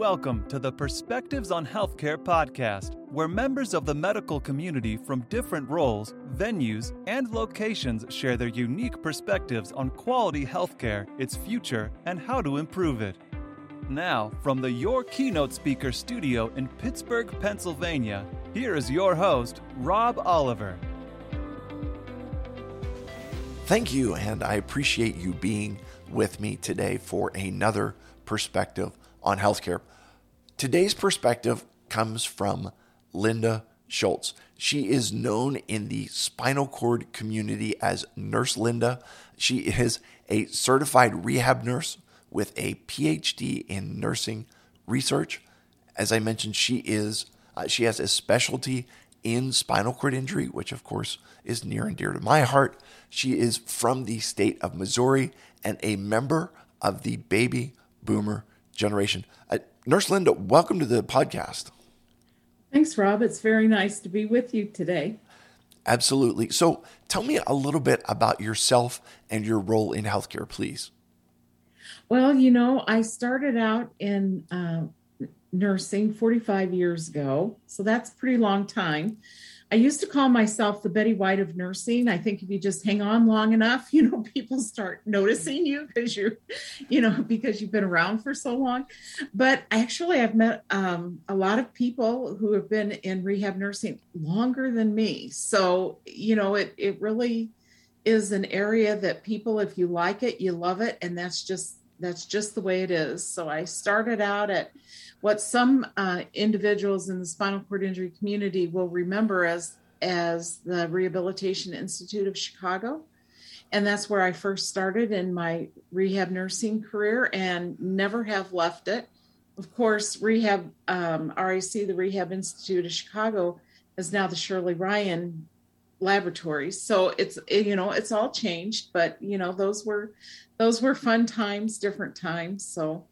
Welcome to the Perspectives on Healthcare podcast, where members of the medical community from different roles, venues, and locations share their unique perspectives on quality healthcare, its future, and how to improve it. Now, from the Your Keynote Speaker studio in Pittsburgh, Pennsylvania, here is your host, Rob Oliver. Thank you, and I appreciate you being with me today for another perspective on healthcare. Today's perspective comes from Linda Schultz. She is known in the spinal cord community as Nurse Linda. She is a certified rehab nurse with a PhD in nursing research. As I mentioned, she has a specialty in spinal cord injury, which of course is near and dear to my heart. She is from the state of Missouri and a member of the baby boomer generation. Nurse Linda, welcome to the podcast. Thanks, Rob. It's very nice to be with you today. Absolutely. So tell me a little bit about yourself and your role in healthcare, please. Well, I started out in nursing 45 years ago, so that's a pretty long time. I used to call myself the Betty White of nursing. I think if you just hang on long enough, people start noticing you because you've been around for so long. But actually, I've met a lot of people who have been in rehab nursing longer than me. So, it really is an area that people, if you like it, you love it. And that's just the way it is. So I started out at what some individuals in the spinal cord injury community will remember as the Rehabilitation Institute of Chicago. And that's where I first started in my rehab nursing career and never have left it. Of course, RIC, the Rehab Institute of Chicago, is now the Shirley Ryan Laboratories. So it's all changed, but those were fun times, different times. So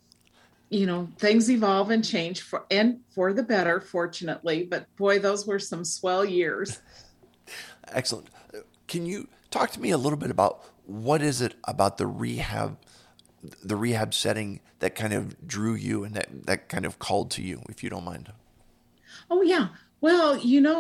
things evolve and change for the better, fortunately. But boy, those were some swell years. Excellent. Can you talk to me a little bit about what is it about the rehab setting that kind of drew you and that kind of called to you, if you don't mind? Oh, yeah. Well,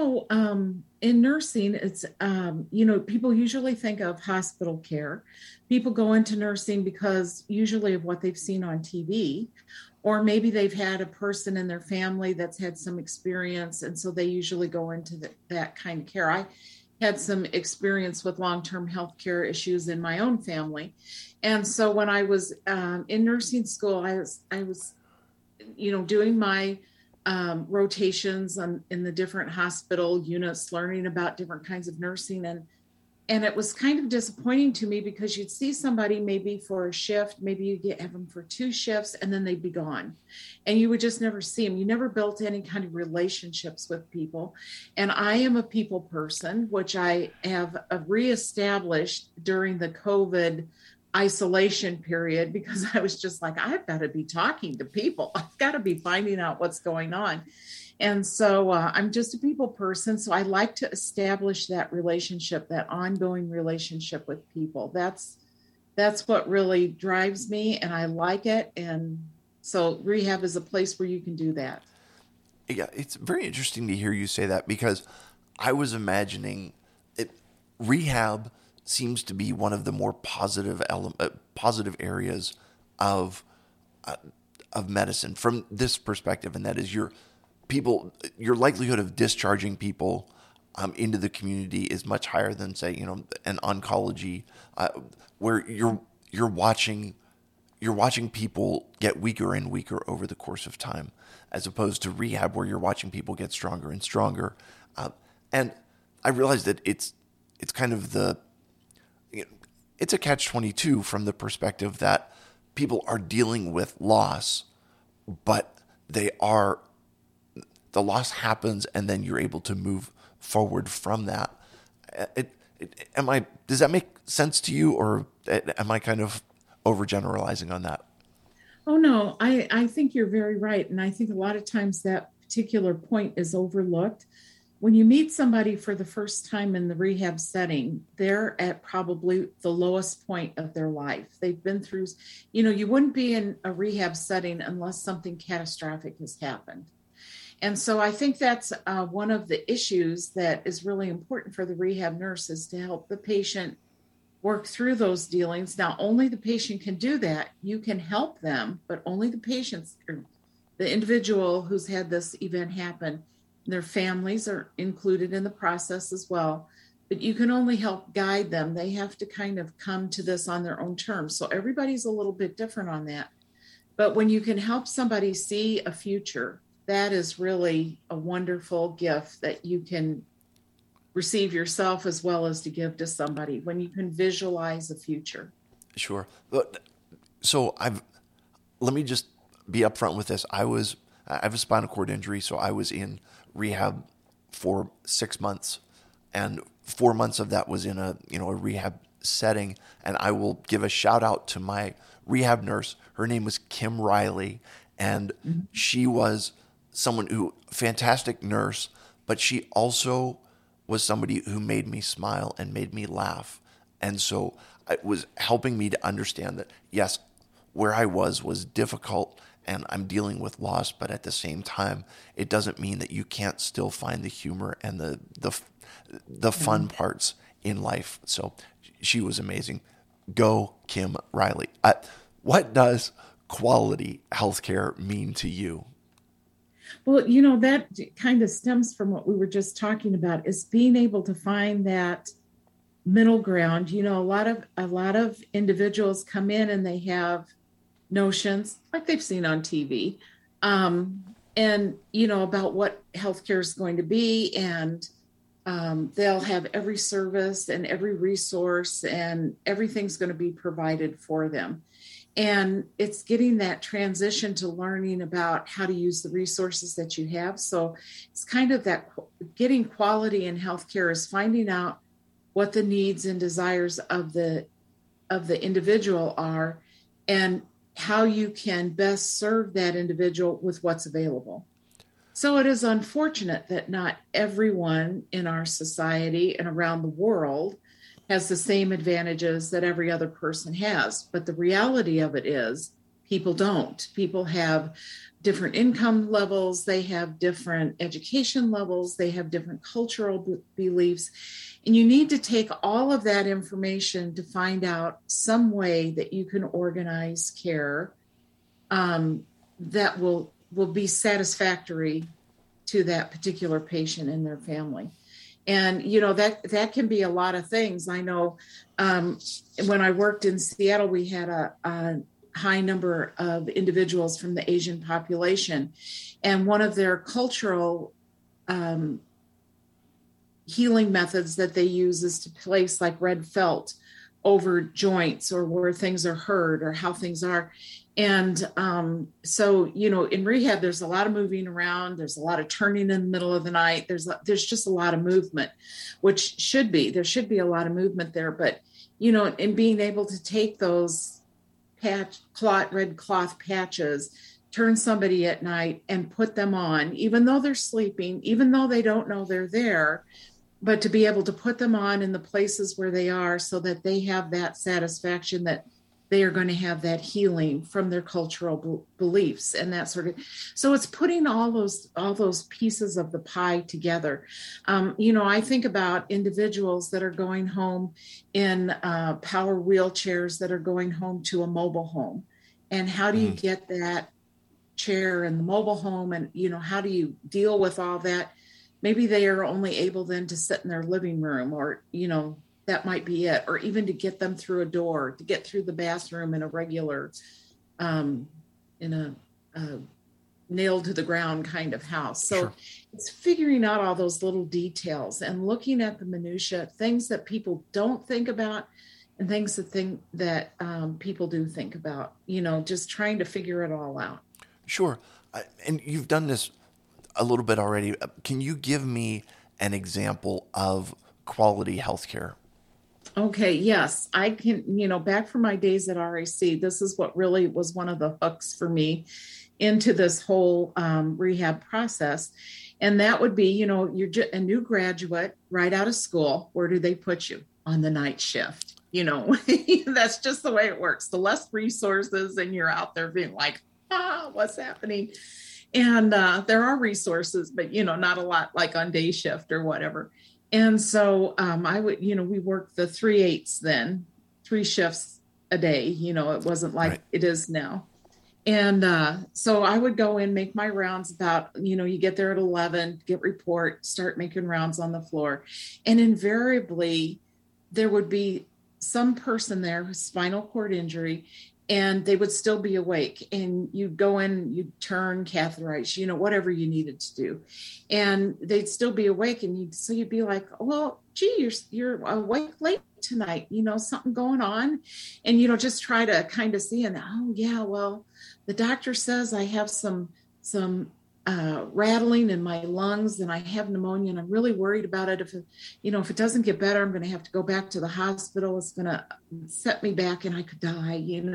in nursing, it's, people usually think of hospital care. People go into nursing because usually of what they've seen on TV, or maybe they've had a person in their family that's had some experience. And so they usually go into that kind of care. I had some experience with long-term health care issues in my own family. And so when I was in nursing school, I was doing my rotations in the different hospital units, learning about different kinds of nursing. And it was kind of disappointing to me because you'd see somebody maybe for a shift, maybe you have them for 2 shifts, and then they'd be gone. And you would just never see them. You never built any kind of relationships with people. And I am a people person, which I have reestablished during the COVID isolation period, because I was just like, I've got to be talking to people. I've got to be finding out what's going on. And so I'm just a people person. So I like to establish that relationship, that ongoing relationship with people. That's what really drives me, and I like it. And so rehab is a place where you can do that. Yeah, it's very interesting to hear you say that, because I was imagining rehab seems to be one of the more positive areas of medicine from this perspective, and that is your likelihood of discharging people into the community is much higher than, say, an oncology, where you're watching people get weaker and weaker over the course of time, as opposed to rehab, where you're watching people get stronger and stronger. And I realized that it's kind of it's a catch-22 from the perspective that people are dealing with loss, but the loss happens and then you're able to move forward from that. Does that make sense to you, or am I kind of overgeneralizing on that? Oh, no, I think you're very right. And I think a lot of times that particular point is overlooked. when you meet somebody for the first time in the rehab setting, they're at probably the lowest point of their life. They've been through, you wouldn't be in a rehab setting unless something catastrophic has happened. And so I think that's one of the issues that is really important for the rehab nurses, to help the patient work through those dealings. Now, only the patient can do that. You can help them, but only the patients, or the individual who's had this event happen, their families are included in the process as well. But you can only help guide them. They have to kind of come to this on their own terms. So everybody's a little bit different on that. But when you can help somebody see a future, that is really a wonderful gift that you can receive yourself as well as to give to somebody, when you can visualize a future. Sure. So let me just be upfront with this. I have a spinal cord injury, so I was in rehab for 6 months, and 4 months of that was in a rehab setting. And I will give a shout out to my rehab nurse. Her name was Kim Riley, and she was someone fantastic nurse, but she also was somebody who made me smile and made me laugh. And so it was helping me to understand that, yes, where I was difficult and I'm dealing with loss, but at the same time, it doesn't mean that you can't still find the humor and the fun parts in life. So she was amazing. Go Kim Riley. What does quality healthcare mean to you? Well, that kind of stems from what we were just talking about, is being able to find that middle ground. A lot of individuals come in and they have notions like they've seen on TV, and about what healthcare is going to be, and they'll have every service and every resource, and everything's going to be provided for them. And it's getting that transition to learning about how to use the resources that you have. So it's kind of that getting quality in healthcare is finding out what the needs and desires of the individual are, and how you can best serve that individual with what's available. So it is unfortunate that not everyone in our society and around the world has the same advantages that every other person has. But the reality of it is people don't. People have different income levels. They have different education levels. They have different cultural beliefs. And you need to take all of that information to find out some way that you can organize care that will be satisfactory to that particular patient and their family. And, that can be a lot of things. I know when I worked in Seattle, we had a high number of individuals from the Asian population. And one of their cultural healing methods that they use is to place like red felt over joints, or where things are hurt, or how things are. And so, in rehab, there's a lot of moving around. There's a lot of turning in the middle of the night. There's just a lot of movement, which there should be a lot of movement there. But, in being able to take those red cloth patches, turn somebody at night and put them on, even though they're sleeping, even though they don't know they're there, but to be able to put them on in the places where they are, so that they have that satisfaction that they are going to have that healing from their cultural beliefs and that sort of. So it's putting all those pieces of the pie together. I think about individuals that are going home in power wheelchairs, that are going home to a mobile home, and how do you get that chair in the mobile home, and how do you deal with all that? Maybe they are only able then to sit in their living room, or that might be it, or even to get them through a door, to get through the bathroom in a regular, in a nailed to the ground kind of house. So Sure. It's figuring out all those little details and looking at the minutia, things that people don't think about, and things that people do think about, just trying to figure it all out. Sure. And you've done this a little bit already. Can you give me an example of quality healthcare? Okay, yes, I can, back from my days at RAC, this is what really was one of the hooks for me, into this whole rehab process. And that would be, you're just a new graduate right out of school. Where do they put you? On the night shift. That's just the way it works. The less resources, and you're out there being like, what's happening? And there are resources, but, not a lot like on day shift or whatever. And so I would, we worked the 3/8 then, 3 shifts a day. It wasn't like it is now. And so I would go in, make my rounds about, you get there at 11, get report, start making rounds on the floor. And invariably, there would be some person there with spinal cord injury, and they would still be awake. And you'd go in, you'd turn, catheterize, whatever you needed to do. And they'd still be awake. And you'd be like, well, gee, you're awake late tonight, something going on. And, just try to kind of see, and, oh yeah, well, the doctor says I have some rattling in my lungs and I have pneumonia, and I'm really worried about it. If it doesn't get better, I'm going to have to go back to the hospital. It's going to set me back and I could die,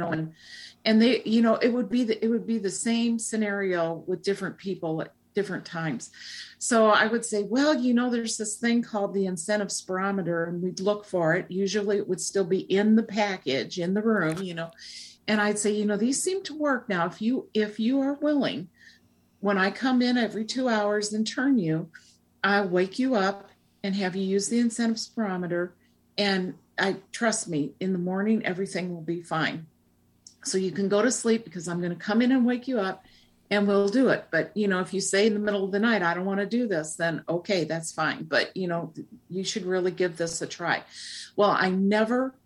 and they, it would be the same scenario with different people at different times. So I would say, well, there's this thing called the incentive spirometer, and we'd look for it. Usually it would still be in the package in the room, and I'd say, these seem to work. Now, if you are willing, when I come in every 2 hours and turn you, I wake you up and have you use the incentive spirometer. And trust me, in the morning, everything will be fine. So you can go to sleep, because I'm going to come in and wake you up and we'll do it. But, if you say in the middle of the night, I don't want to do this, then okay, that's fine. But, you should really give this a try. Well, I never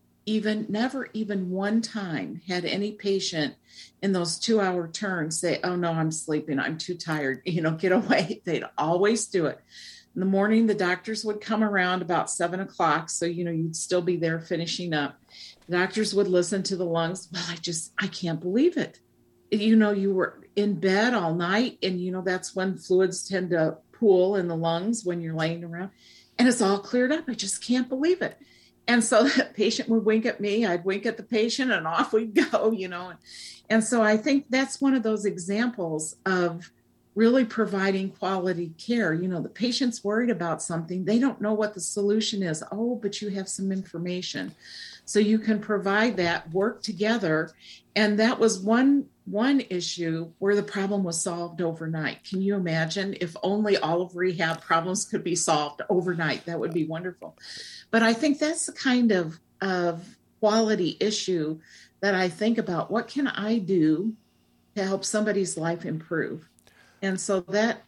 even one time had any patient in those 2-hour turns say, oh no, I'm sleeping, I'm too tired, get away. They'd always do it. In the morning, the doctors would come around about 7 o'clock. So, you'd still be there finishing up. The doctors would listen to the lungs. Well, I can't believe it. You were in bed all night, and, that's when fluids tend to pool in the lungs when you're laying around, and it's all cleared up. I just can't believe it. And so the patient would wink at me, I'd wink at the patient, and off we'd go, And so I think that's one of those examples of really providing quality care. The patient's worried about something. They don't know what the solution is. Oh, but you have some information. So you can provide that, work together. And that was one issue where the problem was solved overnight. Can you imagine if only all of rehab problems could be solved overnight? That would be wonderful. But I think that's the kind of quality issue that I think about. What can I do to help somebody's life improve? And so that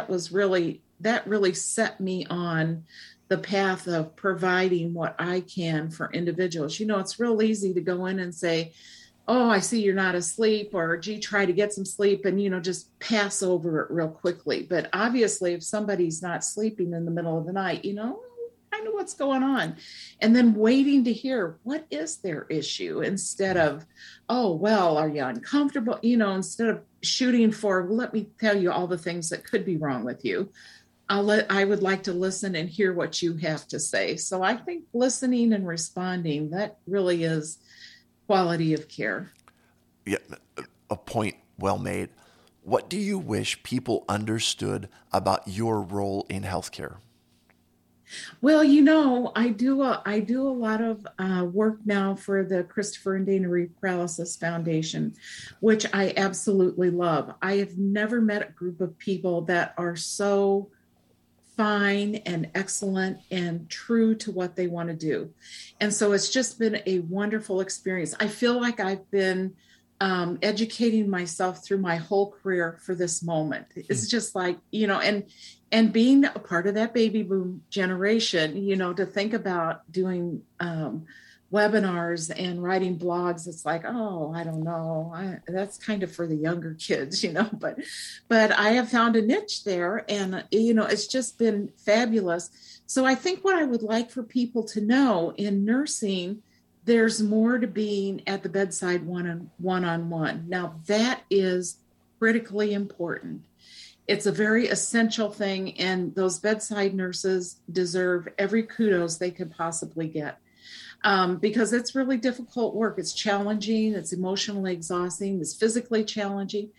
really set me on the path of providing what I can for individuals. It's real easy to go in and say, oh, I see you're not asleep, or gee, try to get some sleep, and, just pass over it real quickly. But obviously, if somebody's not sleeping in the middle of the night, I know what's going on. And then waiting to hear, what is their issue? Instead of, oh, well, are you uncomfortable? Instead of shooting for, let me tell you all the things that could be wrong with you. I would like to listen and hear what you have to say. So I think listening and responding, that really is quality of care. Yeah, a point well made. What do you wish people understood about your role in healthcare? Well, I do a lot of work now for the Christopher and Dana Reeve Paralysis Foundation, which I absolutely love. I have never met a group of people that are so fine and excellent and true to what they want to do. And so it's just been a wonderful experience. I feel like I've been educating myself through my whole career for this moment. It's just like, and being a part of that baby boom generation, to think about doing webinars and writing blogs, it's like, oh, I don't know. That's kind of for the younger kids, but I have found a niche there, and, it's just been fabulous. So I think what I would like for people to know in nursing, there's more to being at the bedside one-on-one. Now, that is critically important. It's a very essential thing, and those bedside nurses deserve every kudos they could possibly get, because it's really difficult work. It's challenging, it's emotionally exhausting, it's physically challenging.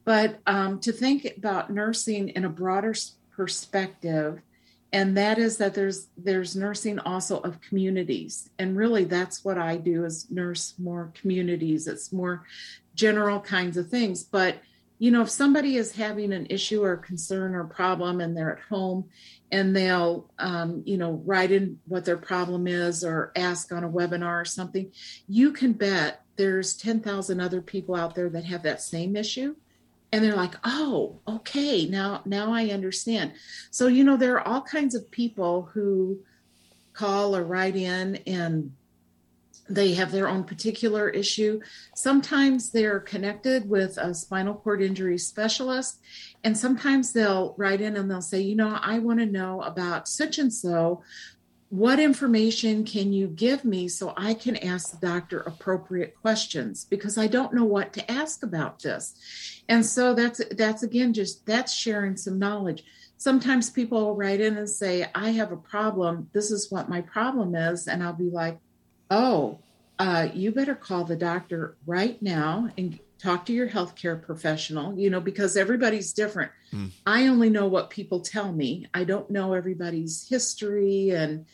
But to think about nursing in a broader perspective, and that is that there's nursing also of communities, and really that's what I do, is nurse more communities. It's more general kinds of things. But if somebody is having an issue or concern or problem and they're at home, and they'll write in what their problem is or ask on a webinar or something, you can bet there's 10,000 other people out there that have that same issue. And they're like, oh, okay, now I understand. So, there are all kinds of people who call or write in, and they have their own particular issue. Sometimes they're connected with a spinal cord injury specialist, and sometimes they'll write in and they'll say, I want to know about such and so. What information can you give me so I can ask the doctor appropriate questions, because I don't know what to ask about this. And so that's again, that's sharing some knowledge. Sometimes people will write in and say, I have a problem. This is what my problem is. And I'll be like, oh, you better call the doctor right now and talk to your healthcare professional, because everybody's different. I only know what people tell me. I don't know everybody's history, and,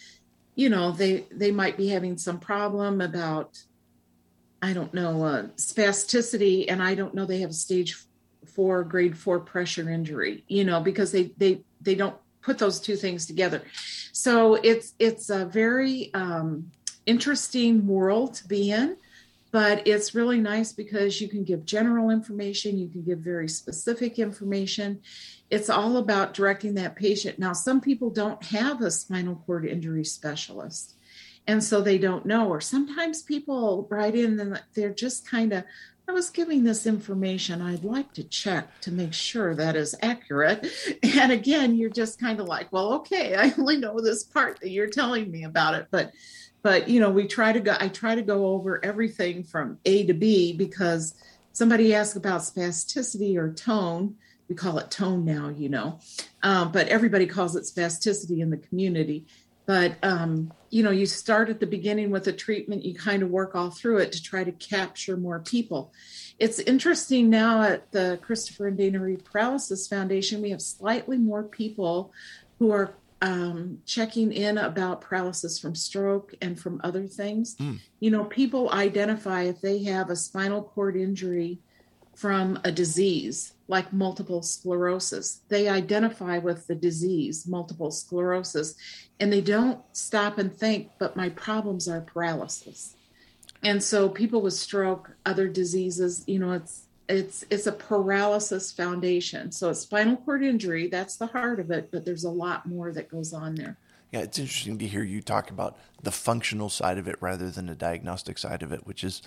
they might be having some problem about, I don't know, spasticity, and I don't know they have a stage 4, grade 4 pressure injury, because they don't put those two things together. So it's a very interesting world to be in. But it's really nice because you can give general information, you can give very specific information. It's all about directing that patient. Now, some people don't have a spinal cord injury specialist, and so they don't know. Or sometimes people write in and they're just kind of, I was giving this information, I'd like to check to make sure that is accurate. And again, you're just kind of like, well, okay, I only know this part that you're telling me about it. But I try to go over everything from A to B, because somebody asked about spasticity or tone. We call it tone now, but everybody calls it spasticity in the community. But, you start at the beginning with a treatment, you kind of work all through it to try to capture more people. It's interesting now at the Christopher and Dana Reeve Paralysis Foundation, we have slightly more people who are checking in about paralysis from stroke and from other things. People identify if they have a spinal cord injury from a disease like multiple sclerosis. They identify with the disease, multiple sclerosis, and they don't stop and think, but my problems are paralysis. And so people with stroke, other diseases, it's a paralysis foundation. So it's spinal cord injury, that's the heart of it, but there's a lot more that goes on there. Yeah, it's interesting to hear you talk about the functional side of it rather than the diagnostic side of it, which is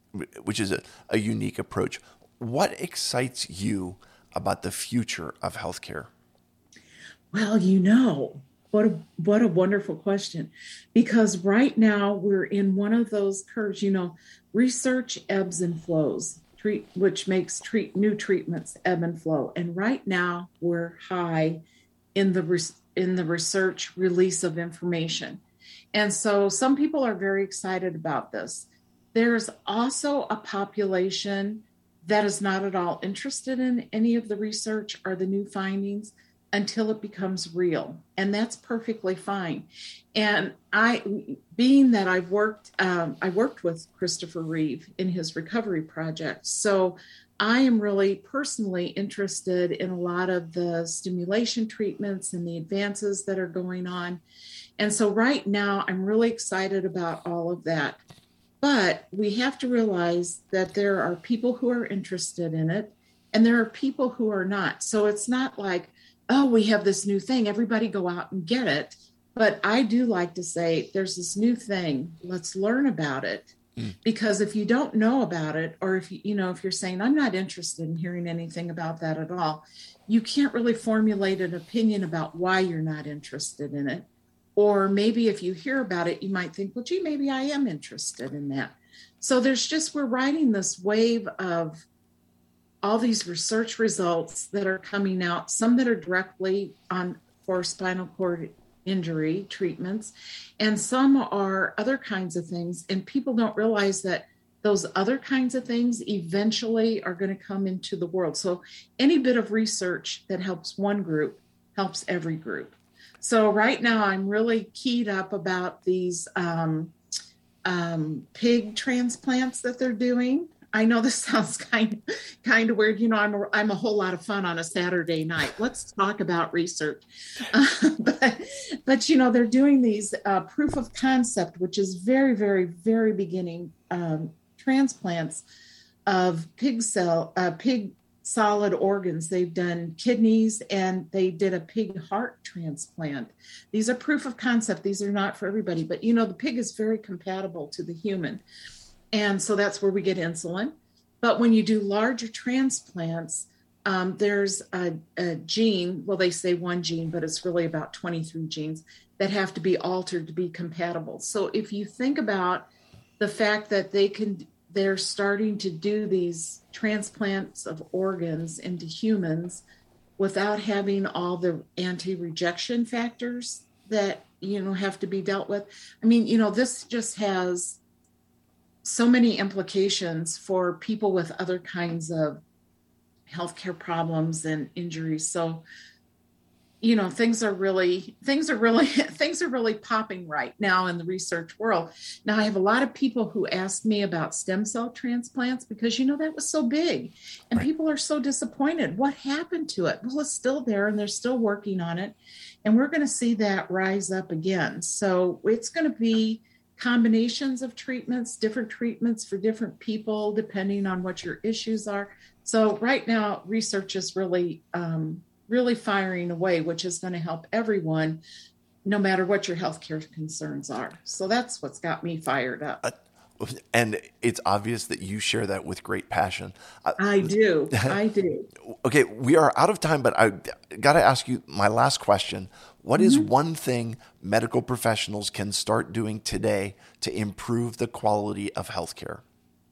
a unique approach. What excites you about the future of healthcare? Well, what a wonderful question, because right now we're in one of those curves, research ebbs and flows, which makes new treatments ebb and flow. And right now we're high in the research release of information. And so some people are very excited about this. There's also a population that is not at all interested in any of the research or the new findings until it becomes real. And that's perfectly fine. And I worked with Christopher Reeve in his recovery project. So I am really personally interested in a lot of the stimulation treatments and the advances that are going on. And so right now I'm really excited about all of that. But we have to realize that there are people who are interested in it and there are people who are not. So it's not like, oh, we have this new thing, everybody go out and get it. But I do like to say, there's this new thing, let's learn about it. Because if you don't know about it, or if you're saying, I'm not interested in hearing anything about that at all, you can't really formulate an opinion about why you're not interested in it. Or maybe if you hear about it, you might think, well, gee, maybe I am interested in that. So we're riding this wave of all these research results that are coming out, some that are directly for spinal cord injury treatments, and some are other kinds of things. And people don't realize that those other kinds of things eventually are going to come into the world. So any bit of research that helps one group helps every group. So right now I'm really keyed up about these pig transplants that they're doing. I know this sounds kind of weird. I'm a whole lot of fun on a Saturday night. Let's talk about research. But they're doing these proof of concept, which is very, very, very beginning transplants of pig solid organs. They've done kidneys and they did a pig heart transplant. These are proof of concept. These are not for everybody, but the pig is very compatible to the human. And so that's where we get insulin. But when you do larger transplants, there's a gene, well, they say one gene, but it's really about 23 genes that have to be altered to be compatible. So if you think about the fact that they're starting to do these transplants of organs into humans without having all the anti-rejection factors that, have to be dealt with. I mean, this just has so many implications for people with other kinds of healthcare problems and injuries. So, things are really popping right now in the research world. Now, I have a lot of people who ask me about stem cell transplants because, that was so big and people are so disappointed. What happened to it? Well, it's still there and they're still working on it. And we're going to see that rise up again. So it's going to be combinations of treatments, different treatments for different people, depending on what your issues are. So right now, research is really firing away, which is going to help everyone, no matter what your healthcare concerns are. So that's what's got me fired up. And it's obvious that you share that with great passion. I do. Okay, we are out of time, but I got to ask you my last question. What is one thing medical professionals can start doing today to improve the quality of healthcare?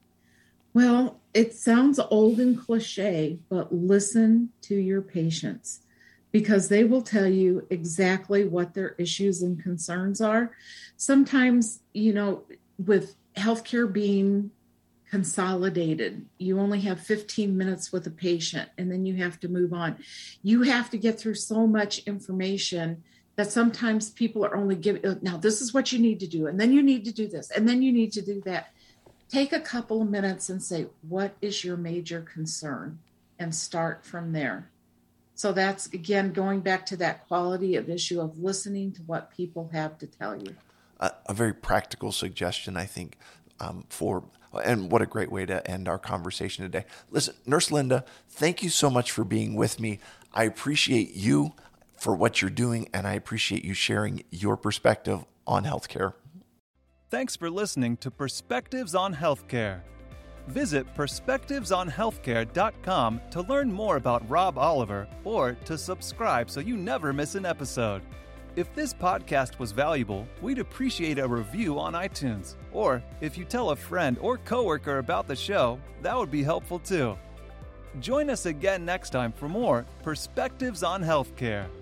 Well, it sounds old and cliche, but listen to your patients because they will tell you exactly what their issues and concerns are. Sometimes, with healthcare being consolidated, you only have 15 minutes with a patient and then you have to move on. You have to get through so much information that sometimes people are only giving, now this is what you need to do, and then you need to do this, and then you need to do that. Take a couple of minutes and say, what is your major concern? And start from there. So that's, again, going back to that quality of issue of listening to what people have to tell you. A very practical suggestion, I think, and what a great way to end our conversation today. Listen, Nurse Linda, thank you so much for being with me. I appreciate you for what you're doing, and I appreciate you sharing your perspective on healthcare. Thanks for listening to Perspectives on Healthcare. Visit perspectivesonhealthcare.com to learn more about Rob Oliver or to subscribe so you never miss an episode. If this podcast was valuable, we'd appreciate a review on iTunes. Or if you tell a friend or coworker about the show, that would be helpful too. Join us again next time for more Perspectives on Healthcare.